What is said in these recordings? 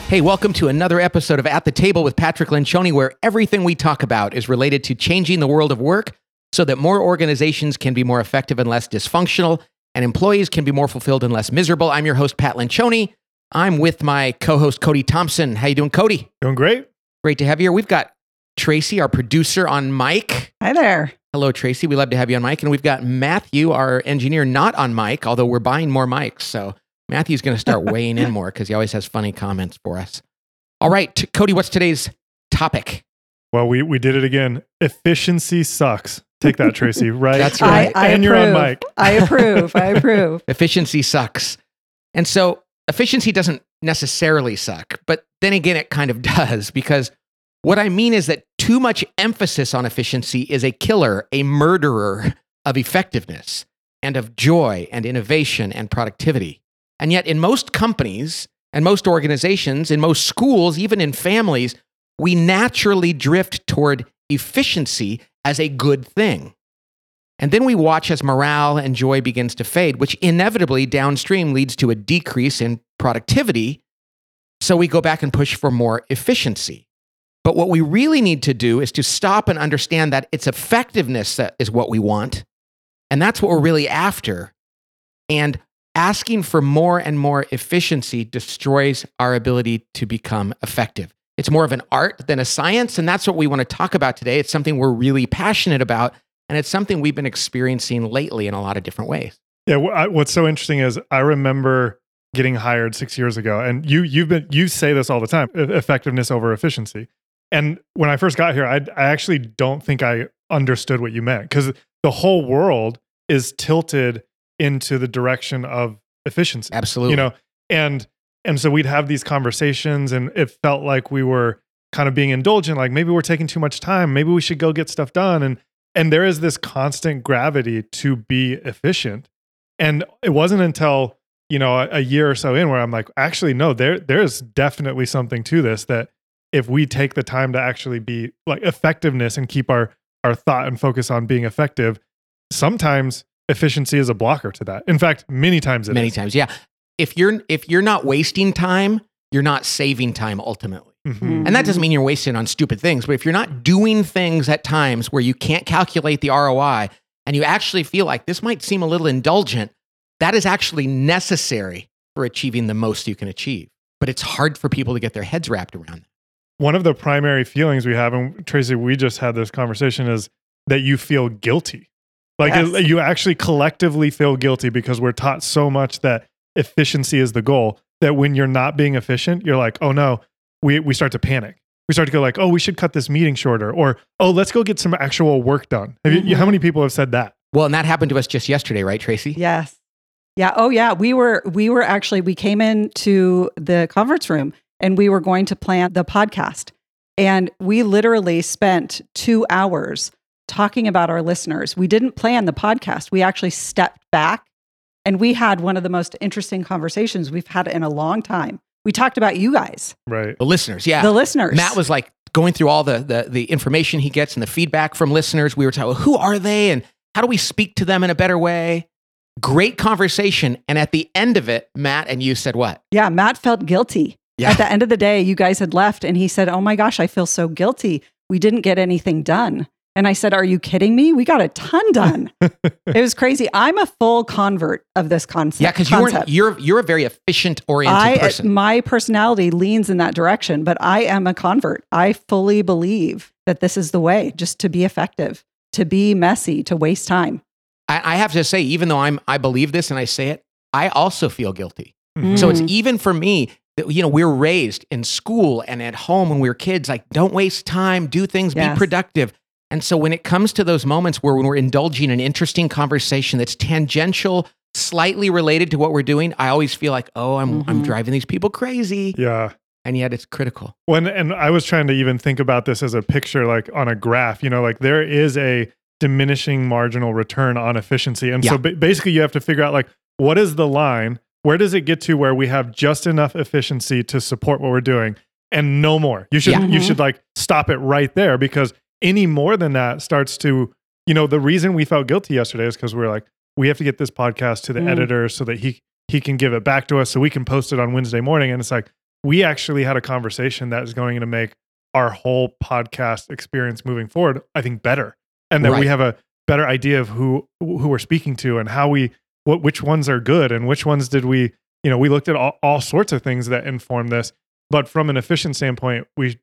Hey, welcome to another episode of At the Table with Patrick Lencioni, where everything we talk about is related to changing the world of work so that more organizations can be more effective and less dysfunctional, and employees can be more fulfilled and less miserable. I'm your host, Pat Lencioni. I'm with my co-host, Cody Thompson. How you doing, Cody? Doing great. Great to have you here. We've got Tracy, our producer, on mic. Hi there. Hello, Tracy. We love to have you on mic. And we've got Matthew, our engineer, not on mic, although we're buying more mics. So Matthew's going to start weighing in more because he always has funny comments for us. All right, Cody, what's today's topic? Well, we did it again. Efficiency sucks. Take that, Tracy. Right? That's right. I and approve. you're on mic. I approve. Efficiency sucks. And so efficiency doesn't necessarily suck, but then again, it kind of does, because what I mean is that too much emphasis on efficiency is a killer, a murderer of effectiveness and of joy and innovation and productivity. And yet in most companies and most organizations, in most schools, even in families, we naturally drift toward efficiency as a good thing. And then we watch as morale and joy begins to fade, which inevitably downstream leads to a decrease in productivity. So we go back and push for more efficiency. But what we really need to do is to stop and understand that it's effectiveness that is what we want. And that's what we're really after. And asking for more and more efficiency destroys our ability to become effective. It's more of an art than a science, and that's what we want to talk about today. It's something we're really passionate about, and it's something we've been experiencing lately in a lot of different ways. Yeah. What's so interesting is I remember getting hired 6 years ago, and you say this all the time: effectiveness over efficiency. And when I first got here, I actually don't think I understood what you meant, because the whole world is tilted into the direction of efficiency. Absolutely. You know, and so we'd have these conversations, and it felt like we were kind of being indulgent, like maybe we're taking too much time, maybe we should go get stuff done. And there is this constant gravity to be efficient. And it wasn't until, a year or so in where I'm like, actually, no, there's definitely something to this, that if we take the time to actually be like effectiveness and keep our thought and focus on being effective, sometimes efficiency is a blocker to that. In fact, many times it is. Many times, yeah. If you're not wasting time, you're not saving time ultimately. Mm-hmm. And that doesn't mean you're wasting on stupid things, but if you're not doing things at times where you can't calculate the ROI and you actually feel like this might seem a little indulgent, that is actually necessary for achieving the most you can achieve. But it's hard for people to get their heads wrapped around that. One of the primary feelings we have, and Tracy, we just had this conversation, is that you feel guilty. Like Yes. you actually collectively feel guilty because we're taught so much that efficiency is the goal, that when you're not being efficient, you're like, oh no, we start to panic. We start to go like, oh, we should cut this meeting shorter, or, oh, let's go get some actual work done. How many people have said that? Well, and that happened to us just yesterday, right, Tracy? Yes. Yeah. Oh yeah. We came into the conference room and we were going to plan the podcast. And we literally spent 2 hours talking about our listeners. We didn't plan the podcast. We actually stepped back and we had one of the most interesting conversations we've had in a long time. We talked about you guys. Right. The listeners, yeah. The listeners. Matt was like going through all the information he gets and the feedback from listeners. We were talking, well, who are they and how do we speak to them in a better way? Great conversation. And at the end of it, Matt and you said what? Yeah. Matt felt guilty. Yeah. At the end of the day, you guys had left and he said, oh my gosh, I feel so guilty. We didn't get anything done. And I said, are you kidding me? We got a ton done. It was crazy. I'm a full convert of this concept. Yeah, because you're a very efficient oriented person. My personality leans in that direction, but I am a convert. I fully believe that this is the way, just to be effective, to be messy, to waste time. I have to say, even though I believe this and I say it, I also feel guilty. Mm-hmm. So it's even for me, we're raised in school and at home when we were kids, like don't waste time, do things, be productive. And so when it comes to those moments when we're indulging in an interesting conversation that's tangential, slightly related to what we're doing, I always feel like, oh, I'm driving these people crazy. Yeah. And yet it's critical. And I was trying to even think about this as a picture, like on a graph, like there is a diminishing marginal return on efficiency. And so basically you have to figure out like, what is the line? Where does it get to where we have just enough efficiency to support what we're doing and no more? You should like stop it right there, because any more than that starts to, the reason we felt guilty yesterday is because we were like, we have to get this podcast to the editor so that he can give it back to us so we can post it on Wednesday morning. And it's like, we actually had a conversation that is going to make our whole podcast experience moving forward, I think, better. And that we have a better idea of who we're speaking to and how which ones are good and which ones did we looked at all sorts of things that inform this. But from an efficient standpoint, we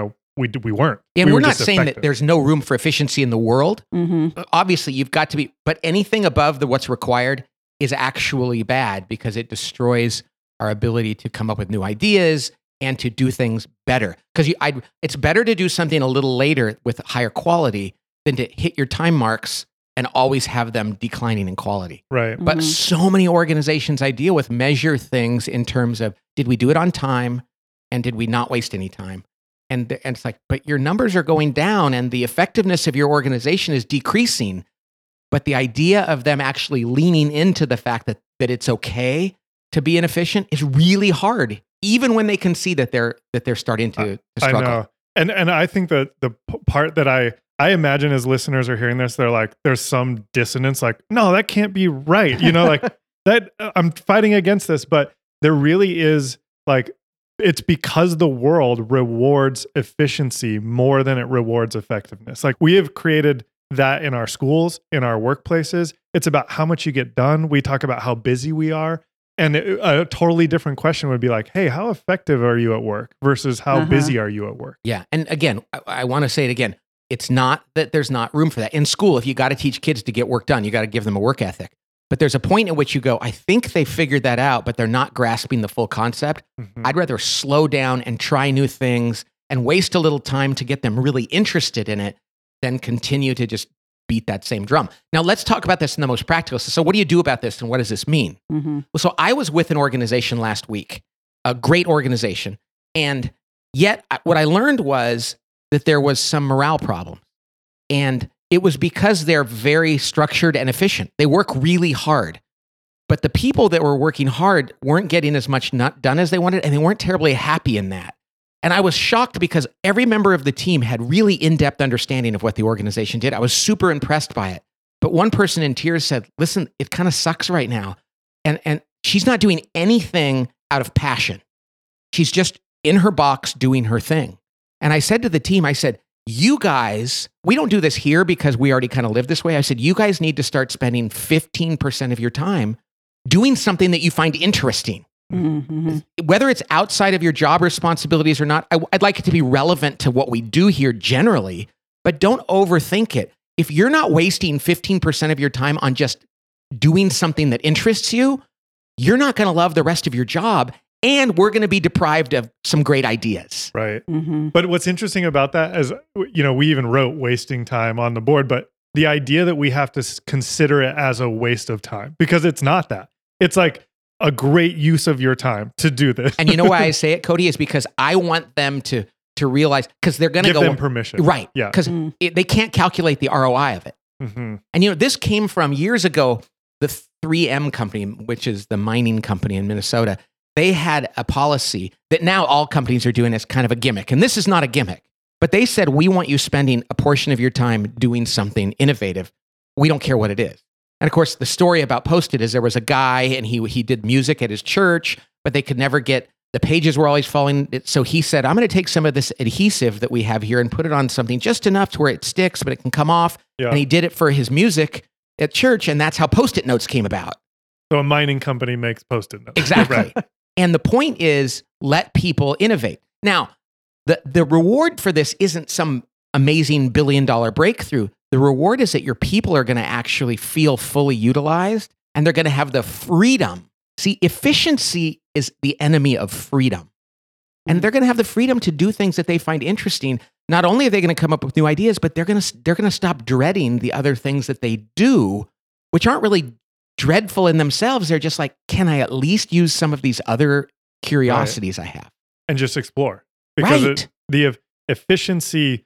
weren't. And we're not just saying effective. that there's no room for efficiency in the world. Mm-hmm. Obviously, you've got to be, but anything above what's required is actually bad because it destroys our ability to come up with new ideas and to do things better. Because it's better to do something a little later with higher quality than to hit your time marks and always have them declining in quality. Right. But so many organizations I deal with measure things in terms of, did we do it on time? And did we not waste any time? And it's like, but your numbers are going down and the effectiveness of your organization is decreasing. But the idea of them actually leaning into the fact that it's okay to be inefficient is really hard, even when they can see that they're starting to struggle. I know. And I think that the part that I imagine as listeners are hearing this, they're like, there's some dissonance, like, no, that can't be right. Like that I'm fighting against this, but there really is, like, it's because the world rewards efficiency more than it rewards effectiveness. Like, we have created that in our schools, in our workplaces. It's about how much you get done. We talk about how busy we are. And a totally different question would be like, hey, how effective are you at work versus how busy are you at work? Yeah. And again, I want to say it again. It's not that there's not room for that. In school, if you got to teach kids to get work done, you got to give them a work ethic. But there's a point at which you go, I think they figured that out, but they're not grasping the full concept. Mm-hmm. I'd rather slow down and try new things and waste a little time to get them really interested in it than continue to just beat that same drum. Now, let's talk about this in the most practical. So what do you do about this and what does this mean? Mm-hmm. Well, so I was with an organization last week, a great organization. And yet what I learned was that there was some morale problem. And it was because they're very structured and efficient. They work really hard. But the people that were working hard weren't getting as much done as they wanted, and they weren't terribly happy in that. And I was shocked because every member of the team had really in-depth understanding of what the organization did. I was super impressed by it. But one person in tears said, listen, it kind of sucks right now. And she's not doing anything out of passion. She's just in her box doing her thing. And I said to the team, I said, you guys, we don't do this here because we already kind of live this way. I said, you guys need to start spending 15% of your time doing something that you find interesting. Mm-hmm. Whether it's outside of your job responsibilities or not, I'd like it to be relevant to what we do here generally, but don't overthink it. If you're not wasting 15% of your time on just doing something that interests you, you're not going to love the rest of your job, and we're going to be deprived of some great ideas. Right. Mm-hmm. But what's interesting about that is, we even wrote wasting time on the board, but the idea that we have to consider it as a waste of time, because it's not that. It's like a great use of your time to do this. And you know why I say it, Cody, is because I want them to realize, because they're going to Give go them permission. right. Yeah. Because they can't calculate the ROI of it. Mm-hmm. And this came from years ago, the 3M company, which is the mining company in Minnesota. They had a policy that now all companies are doing as kind of a gimmick. And this is not a gimmick, but they said, we want you spending a portion of your time doing something innovative. We don't care what it is. And of course, the story about Post-it is there was a guy and he did music at his church, but they could never get, the pages were always falling. So he said, I'm going to take some of this adhesive that we have here and put it on something just enough to where it sticks, but it can come off. Yeah. And he did it for his music at church. And that's how Post-it notes came about. So a mining company makes Post-it notes. Exactly. Right. And the point is, let people innovate. Now, the reward for this isn't some amazing $1 billion breakthrough. The reward is that your people are going to actually feel fully utilized and they're going to have the freedom. See, efficiency is the enemy of freedom. And they're going to have the freedom to do things that they find interesting. Not only are they going to come up with new ideas, but they're going to stop dreading the other things that they do, which aren't really dreadful in themselves. They're just like, can I at least use some of these other curiosities I have? And just explore. Because Right. the efficiency,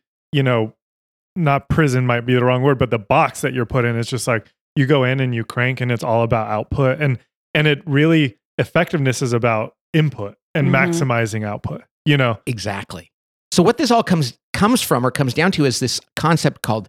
not prison might be the wrong word, but the box that you're put in is just like, you go in and you crank and it's all about output. And it really, effectiveness is about input and maximizing output, Exactly. So what this all comes down to is this concept called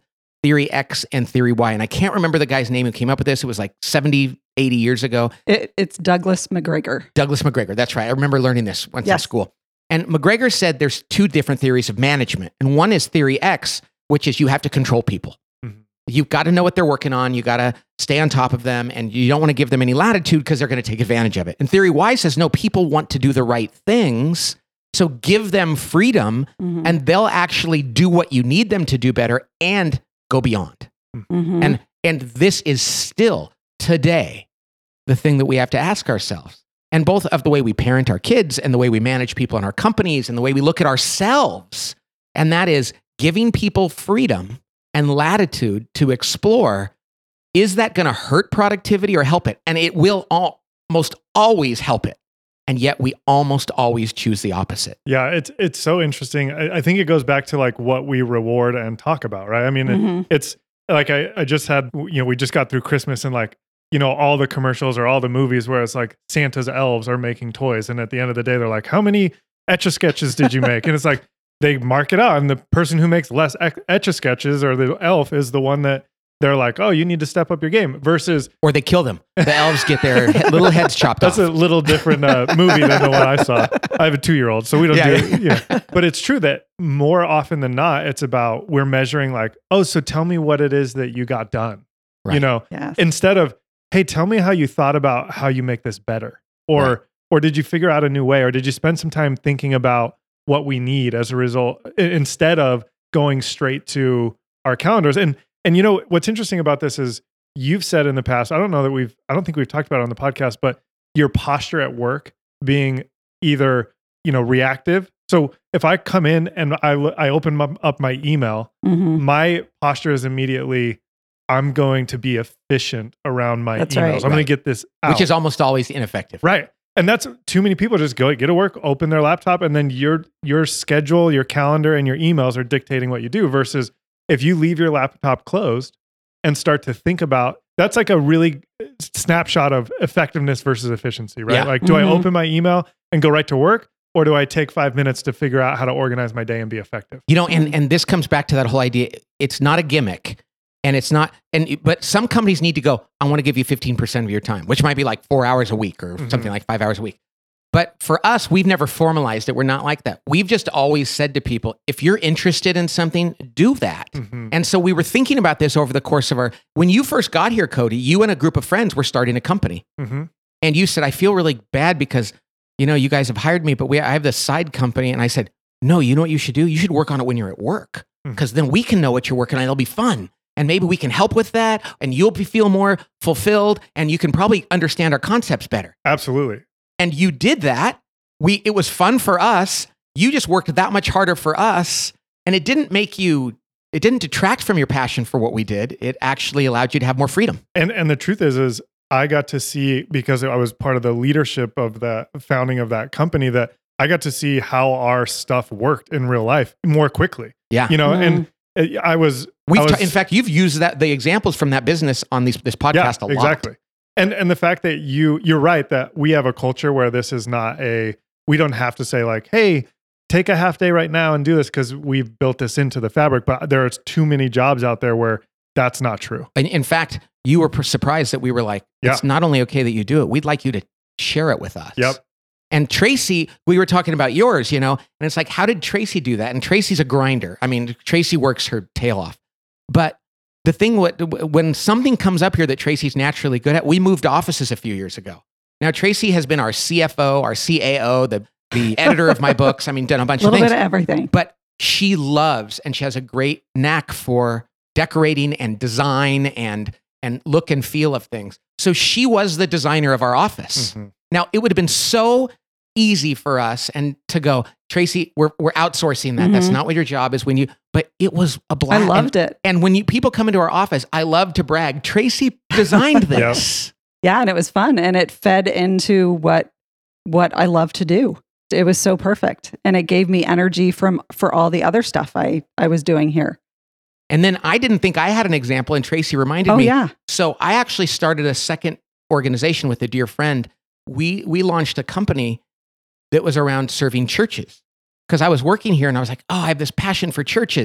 Theory X and Theory Y. And I can't remember the guy's name who came up with this. It was like 70, 80 years ago. It's Douglas McGregor. Douglas McGregor. That's right. I remember learning this once in school. And McGregor said there's two different theories of management. And one is Theory X, which is you have to control people. Mm-hmm. You've got to know what they're working on. You got to stay on top of them. And you don't want to give them any latitude because they're going to take advantage of it. And Theory Y says, no, people want to do the right things. So give them freedom and they'll actually do what you need them to do better and go beyond. Mm-hmm. And this is still today the thing that we have to ask ourselves. And both of the way we parent our kids and the way we manage people in our companies and the way we look at ourselves. And that is giving people freedom and latitude to explore. Is that going to hurt productivity or help it? And it will almost always help it. And yet we almost always choose the opposite. Yeah, it's so interesting. I think it goes back to like what we reward and talk about, right? I mean, it's like I just had, we just got through Christmas and like, all the commercials or all the movies where it's like Santa's elves are making toys. And at the end of the day, they're like, how many Etch-a-Sketches did you make? And it's like, they mark it out. And the person who makes less Etch-a-Sketches or the elf is the one that they're like, oh, you need to step up your game versus... Or they kill them. The elves get their little heads chopped off. That's a little different movie than the one I saw. I have a 2-year-old, so we don't do it. Yeah. But it's true that more often than not, it's about we're measuring like, oh, so tell me what it is that you got done. Right. Yes. Instead of, hey, tell me how you thought about how you make this better. Or did you figure out a new way? Or did you spend some time thinking about what we need as a result instead of going straight to our calendars? And what's interesting about this is you've said in the past, I don't think we've talked about it on the podcast, but your posture at work being either, reactive. So if I come in and I open up my email, my posture is immediately, I'm going to be efficient around my emails. Right. I'm going to get this out. Which is almost always ineffective. Right. And that's too many people just get to work, open their laptop, and then your schedule, your calendar, and your emails are dictating what you do versus if you leave your laptop closed and start to think about, that's like a really snapshot of effectiveness versus efficiency, right? Yeah. Like, do I open my email and go right to work? Or do I take 5 minutes to figure out how to organize my day and be effective? And this comes back to that whole idea. It's not a gimmick. And it's not, but some companies need to go, I want to give you 15% of your time, which might be like 4 hours a week or something like 5 hours a week. But for us, we've never formalized it. We're not like that. We've just always said to people, if you're interested in something, do that. And so we were thinking about this over the course of when you first got here, Cody, you and a group of friends were starting a company. And you said, I feel really bad because, you guys have hired me, but I have this side company. And I said, no, you know what you should do? You should work on it when you're at work because then we can know what you're working on. It'll be fun. And maybe we can help with that and you'll feel more fulfilled and you can probably understand our concepts better. Absolutely. And you did that. It was fun for us. You just worked that much harder for us. And it didn't detract from your passion for what we did. It actually allowed you to have more freedom. And the truth is I got to see, because I was part of the leadership of the founding of that company, that I got to see how our stuff worked in real life more quickly. Yeah. And in fact, you've used the examples from that business on this podcast a lot. Exactly. And the fact that you're right that we have a culture where this is not we don't have to say like, hey, take a half day right now and do this because we've built this into the fabric. But there are too many jobs out there where that's not true. And in fact, you were surprised that we were like, it's not only okay that you do it, we'd like you to share it with us. Yep. And Tracy, we were talking about yours, and it's like, how did Tracy do that? And Tracy's a grinder. I mean, Tracy works her tail off. But the thing, when something comes up here that Tracy's naturally good at, we moved offices a few years ago. Now, Tracy has been our CFO, our CAO, the editor of my books. I mean, done a bunch of things. A little bit of everything. But she loves, and she has a great knack for decorating and design and look and feel of things. So she was the designer of our office. Now, it would have been so easy for us and to go, Tracy, we're outsourcing that. That's not what your job is but it was a blast. I loved it. And when people come into our office, I love to brag, Tracy designed this. Yeah. And it was fun. And it fed into what I love to do. It was so perfect. And it gave me energy for all the other stuff I was doing here. And then I didn't think I had an example, and Tracy reminded me. Yeah. So I actually started a second organization with a dear friend. We launched a company that was around serving churches. Because I was working here and I was like, oh, I have this passion for churches.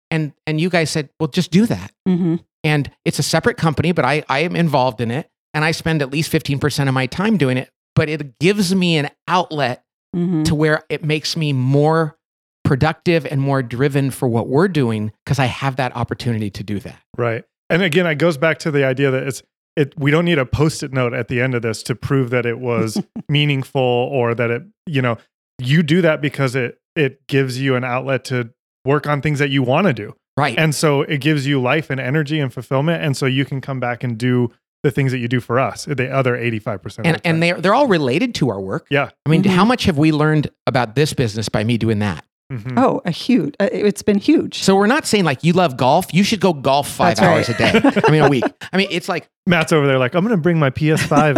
And you guys said, well, just do that. Mm-hmm. And it's a separate company, but I am involved in it. And I spend at least 15% of my time doing it. But it gives me an outlet Mm-hmm. to where it makes me more productive and more driven for what we're doing because I have that opportunity to do that. Right. And again, it goes back to the idea that we don't need a Post-it note at the end of this to prove that it was meaningful or that it, you do that because it gives you an outlet to work on things that you want to do. Right. And so it gives you life and energy and fulfillment. And so you can come back and do the things that you do for us, the other 85%. And they're all related to our work. Yeah. I mean, Mhm. how much have we learned about this business by me doing that? Mhm. Oh, a huge. It's been huge. So we're not saying like you love golf, you should go golf 5 That's hours right. a day. I mean, a week. I mean, it's like, Matt's over there like, I'm going to bring my PS5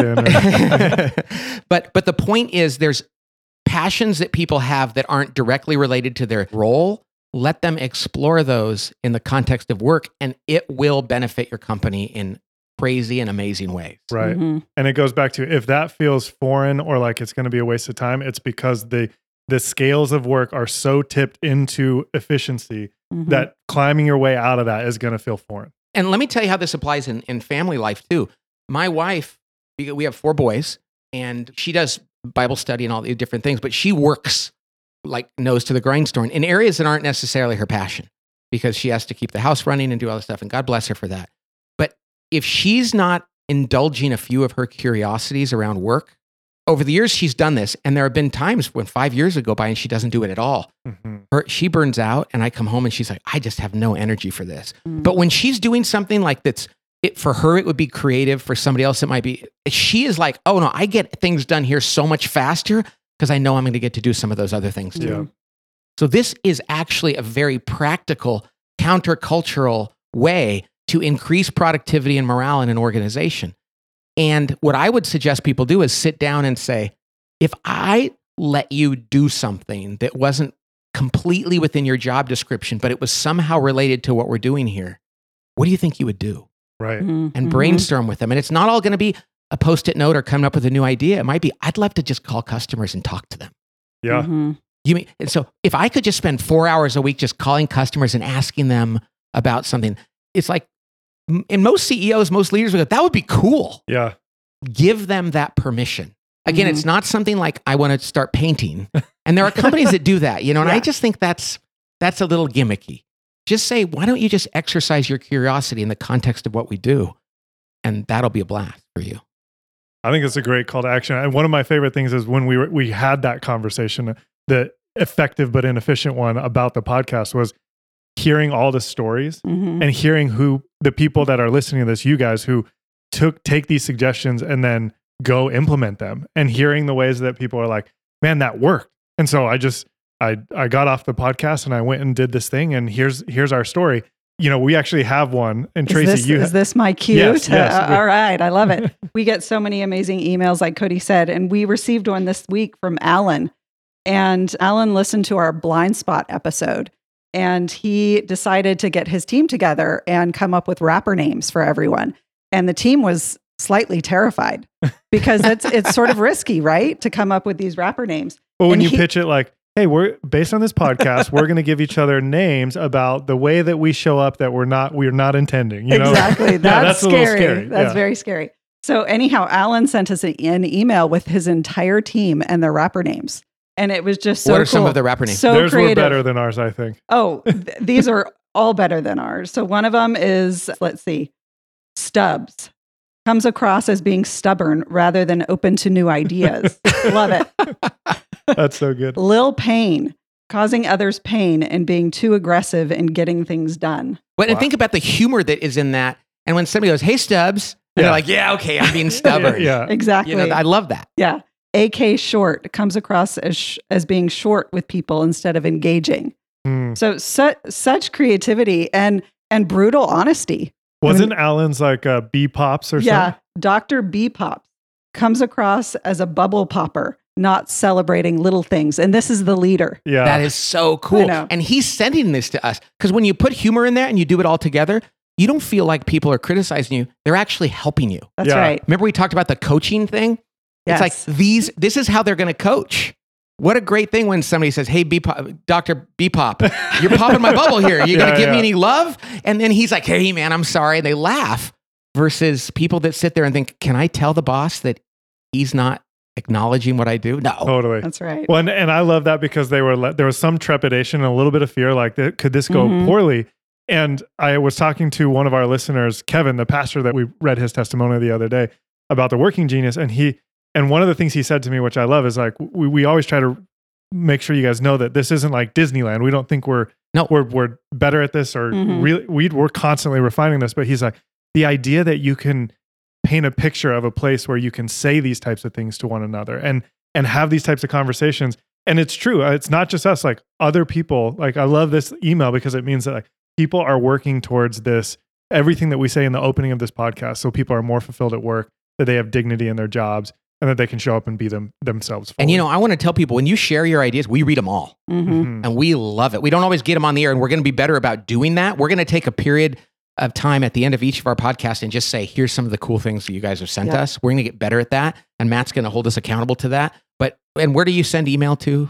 in. but the point is there's passions that people have that aren't directly related to their role. Let them explore those in the context of work and it will benefit your company in crazy and amazing ways. Right. Mhm. And it goes back to if that feels foreign or like it's going to be a waste of time, it's because the scales of work are so tipped into efficiency Mhm. that climbing your way out of that is going to feel foreign. And let me tell you how this applies in family life too. My wife, we have 4 boys and she does Bible study and all the different things, but she works like nose to the grindstone in areas that aren't necessarily her passion because she has to keep the house running and do all this stuff. And God bless her for that. But if she's not indulging a few of her curiosities around work, over the years she's done this. And there have been times when 5 years go by and she doesn't do it at all. Mm-hmm. She burns out and I come home and she's like, I just have no energy for this. Mhm. But when she's doing something like for her, it would be creative. For somebody else, it might be, she is like, oh no, I get things done here so much faster because I know I'm going to get to do some of those other things too. Yeah. So this is actually a very practical, countercultural way to increase productivity and morale in an organization. And what I would suggest people do is sit down and say, if I let you do something that wasn't completely within your job description, but it was somehow related to what we're doing here, what do you think you would do? Right. Mhm. And Mhm. brainstorm with them. And it's not all going to be a Post-it note or coming up with a new idea. It might be, I'd love to just call customers and talk to them. Yeah. Mhm. And so if I could just spend 4 hours a week just calling customers and asking them about something, it's like, and most CEOs, most leaders would go, that would be cool. Yeah. Give them that permission. Again, Mhm. it's not something like I want to start painting. And there are companies that do that, and Yeah. I just think that's a little gimmicky. Just say, why don't you just exercise your curiosity in the context of what we do? And that'll be a blast for you. I think it's a great call to action. And one of my favorite things is when we had that conversation, the effective but inefficient one about the podcast was hearing all the stories Mhm. and hearing who the people that are listening to this, you guys who take these suggestions and then go implement them, and hearing the ways that people are like, man, that worked. And so I got off the podcast and I went and did this thing, and here's our story. We actually have one. And Tracy, Is this my cue? Yes, yes. All right. I love it. We get so many amazing emails, like Cody said. And we received one this week from Alan. And Alan listened to our blind spot episode. And he decided to get his team together and come up with rapper names for everyone. And the team was slightly terrified because it's sort of risky, right? To come up with these rapper names. But when And you he- pitch it like, hey, we're based on this podcast, we're going to give each other names about the way that we show up that we're not intending. Exactly. Yeah, That's a little scary. That's Yeah. very scary. So anyhow, Alan sent us an email with his entire team and their rapper names. And it was just so What are some cool. of the rapper names? So Theirs were creative. better than ours, I think. Oh, these are all better than ours. So one of them is, let's see, Stubbs. Comes across as being stubborn rather than open to new ideas. Love it. That's so good. Lil Pain. Causing others pain and being too aggressive in getting things done. But and Wow. think about the humor that is in that. And when somebody goes, hey, Stubbs, and Yeah. they're like, yeah, okay, I'm being stubborn. Yeah. Exactly. I love that. Yeah. AK Short comes across as being short with people instead of engaging. Hmm. So such creativity and brutal honesty. Wasn't Alan's like B pops or Yeah. something? Dr. B Pops comes across as a bubble popper, not celebrating little things. And this is the leader. Yeah. That is so I cool. know. And he's sending this to us because when you put humor in there and you do it all together, you don't feel like people are criticizing you. They're actually helping you. That's Yeah. right. Remember we talked about the coaching thing? Yes. It's like this is how they're going to coach. what a great thing when somebody says, hey, Dr. B-Pop, you're popping my bubble here. You're going to give me any love? And then he's like, hey, man, I'm sorry. And they laugh versus people that sit there and think, can I tell the boss that he's not acknowledging what I do? No. Totally. That's right. Well, and I love that because there was some trepidation and a little bit of fear, like, could this go poorly? And I was talking to one of our listeners, Kevin, the pastor that we read his testimony the other day about the Working Genius. And one of the things he said to me, which I love, is like, we always try to make sure you guys know that this isn't like Disneyland. We don't think we're better at this or really, we're constantly refining this. But he's like, the idea that you can paint a picture of a place where you can say these types of things to one another and have these types of conversations. And it's true. It's not just us, like other people. Like, I love this email because it means that like people are working towards this, everything that we say in the opening of this podcast. So people are more fulfilled at work, that they have dignity in their jobs, and that they can show up and be themselves fully. And you know, I want to tell people, when you share your ideas, we read them all and we love it. We don't always get them on the air, and we're going to be better about doing that. We're going to take a period of time at the end of each of our podcasts and just say, here's some of the cool things that you guys have sent us. We're going to get better at that. And Matt's going to hold us accountable to that. And where do you send email to?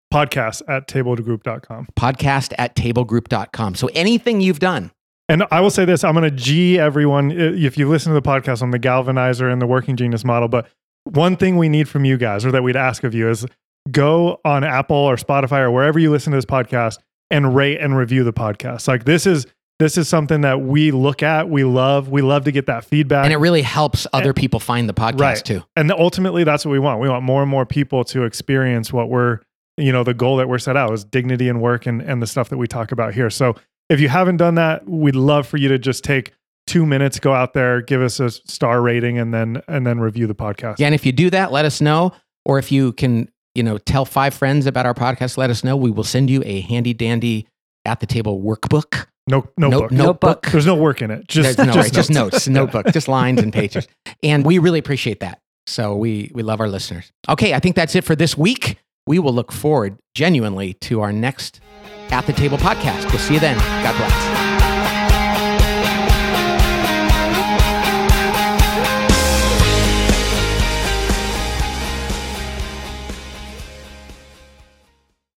Podcast@tablegroup.com. Podcast@tablegroup.com. So anything you've done. And I will say this, I'm going to G everyone. If you listen to the podcast on the Galvanizer and the Working Genius model, but one thing we need from you guys, or that we'd ask of you, is go on Apple or Spotify or wherever you listen to this podcast and rate and review the podcast. Like, this is something that we look at. We love to get that feedback. And it really helps other people find the podcast too. And ultimately that's what we want. We want more and more people to experience what the goal that we're set out is dignity in work and the stuff that we talk about here. So if you haven't done that, we'd love for you to just take 2 minutes, go out there, give us a star rating, and then review the podcast. Yeah, and if you do that, let us know. Or if you can, tell 5 friends about our podcast, let us know. We will send you a handy dandy at the table workbook. Notebook. There's no work in it. Just notes, notebook, just lines and pages. And we really appreciate that. So we love our listeners. Okay, I think that's it for this week. We will look forward genuinely to our next At the Table podcast. We'll see you then. God bless.